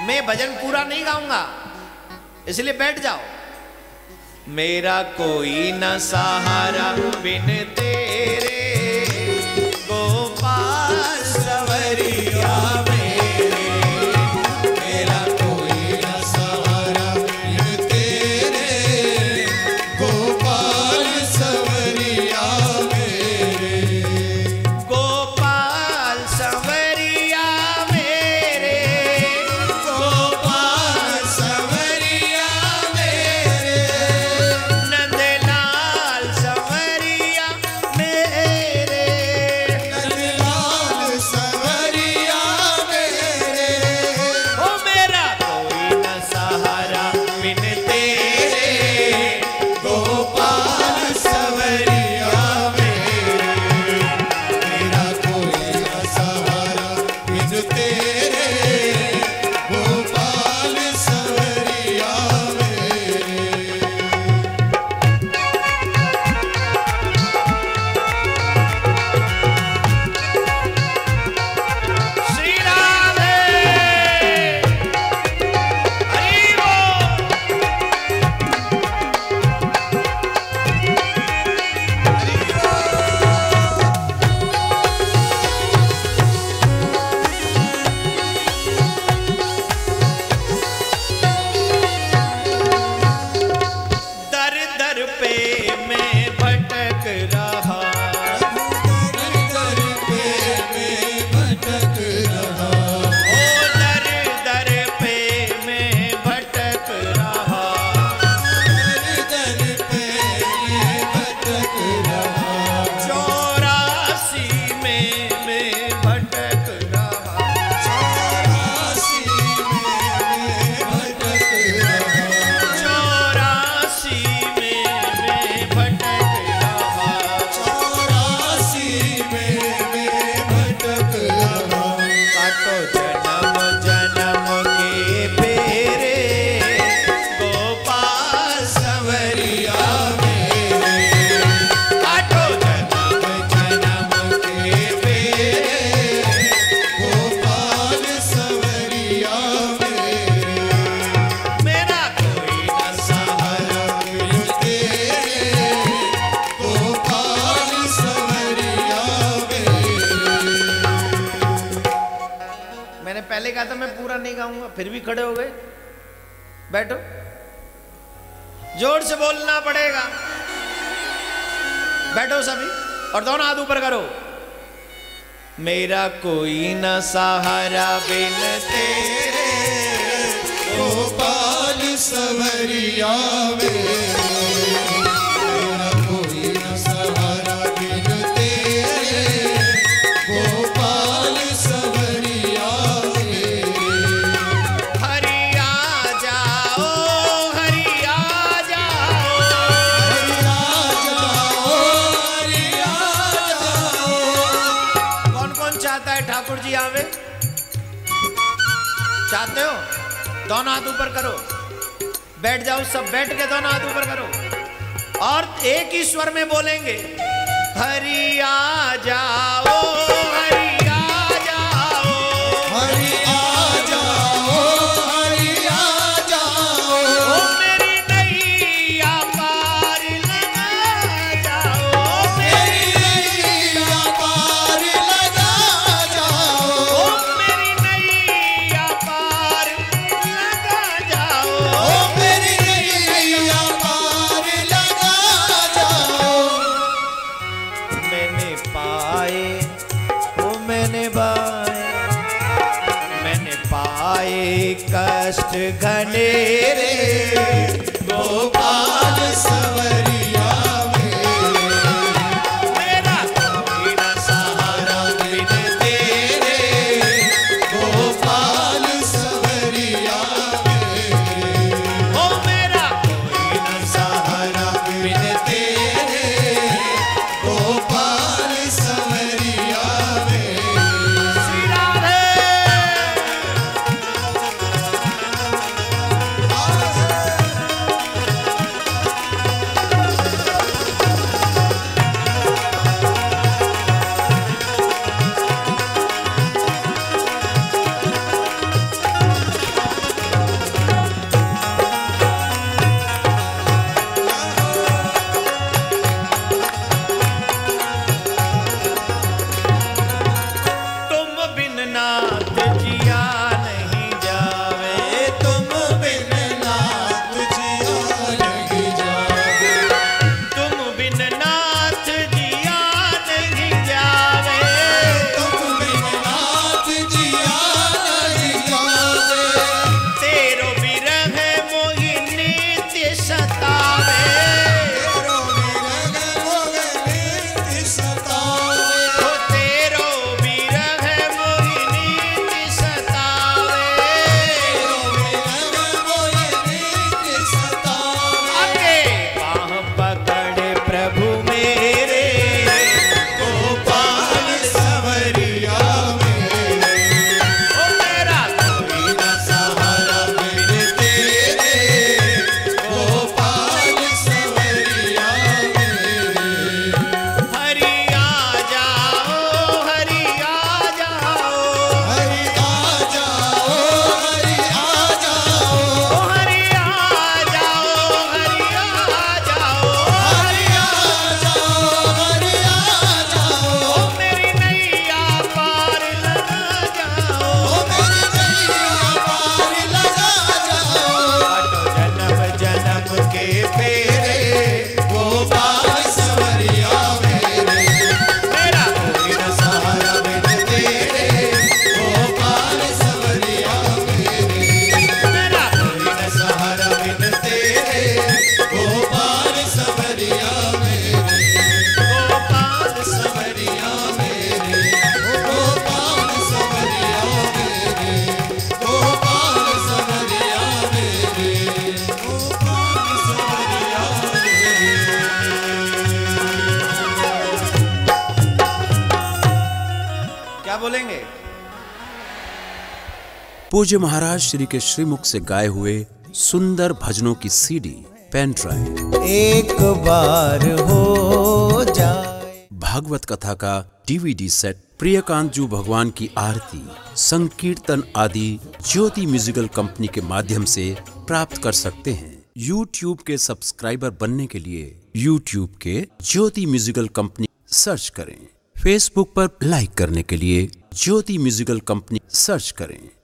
मैं भजन पूरा नहीं गाऊंगा, इसलिए बैठ जाओ। मेरा कोई न सहारा बिन तेरे, गोपाल सवरिया मेरे। मेरा कोई न सहारा बिन तेरे, गोपाल सवरिया मेरे। गोपाल सवरिया मेरे, गोपाल सवरिया मेरे। नंदलाल सवरिया मेरे, नंदलाल सवरिया मेरे। ओ मेरा कोई न सहारा बिन तेरे, गोपाल सवरिया मेरे। मेरा कोई न सहारा बिन तेरे, गोपाल सवरिया मेरे। श्री राधे हरि बोल। दर दर पे मैं भटक रहा, दर पे मैं भटक रहा। ओ दर दर पे मैं भटक रहा, दर पे मैं भटक रहा। 84 में मैं भटक रहा, 84 में मैं भटक रहा। 84 में मैं भटक रहा, 84 में मैं भटक रहा। काटो जन्म जन्म के फेरे, गोपाल सवरिया मेरे। काटो जन्म जन्म के फेरे, गोपाल सवरिया मेरे। मेरा कोई न सहारा बिन तेरे, गोपाल सवरिया मेरे। मैंने पहले कहा था मैं पूरा नहीं गाऊंगा, फिर भी खड़े हो गए। बैठो, जोर से बोलना पड़ेगा। बैठो सभी और दोनों हाथ ऊपर करो। मेरा कोई न सहारा बिन तेरे, गोपाल सवरिया मेरे। मेरा कोई न सहारा बिन तेरे, गोपाल सवरिया मेरे। हरि आ जाओ, हरि आ जाओ, हरि आ जाओ, हरि आ जाओ। कौन कौन चाहता है ठाकुर जी आवे? चाहते हो? दोनों हाथ ऊपर करो। बैठ जाओ, सब बैठ के दोनों हाथ ऊपर करो और एक ही स्वर में बोलेंगे, हरि आ जाओ, हरि आ जाओ, हरि आ जाओ, हरि आ जाओ। ओ मेरी नैया पार लगा जाओ, मेरी नैया पार लगा जाओ। ओ मेरी नैया पार लगा जाओ, ओ मेरी नैया पार लगा जाओ। मैंने पाए, ओ मैंने पाए, मैंने पाए कष्ट घनेरे, गोपाल सवरिया मेरे। मेरा कोई न सहारा बिन तेरे, गोपाल सवरिया मेरे। ओ मेरा कोई न सहारा बिन तेरे, गोपाल सवरिया मेरे। श्री राधे क्या बोलेंगे? पूज्य महाराज श्री के श्रीमुख से गाए हुए सुंदर भजनों की सीडी, पेन ड्राइव, एक बार हो जाए, भागवत कथा का डीवीडी सेट, प्रियकांत जू भगवान की आरती, संकीर्तन आदि ज्योति म्यूजिकल कंपनी के माध्यम से प्राप्त कर सकते हैं। YouTube के सब्सक्राइबर बनने के लिए YouTube के ज्योति म्यूजिकल कंपनी सर्च करें। Facebook पर लाइक करने के लिए ज्योति म्यूजिकल कंपनी सर्च करें।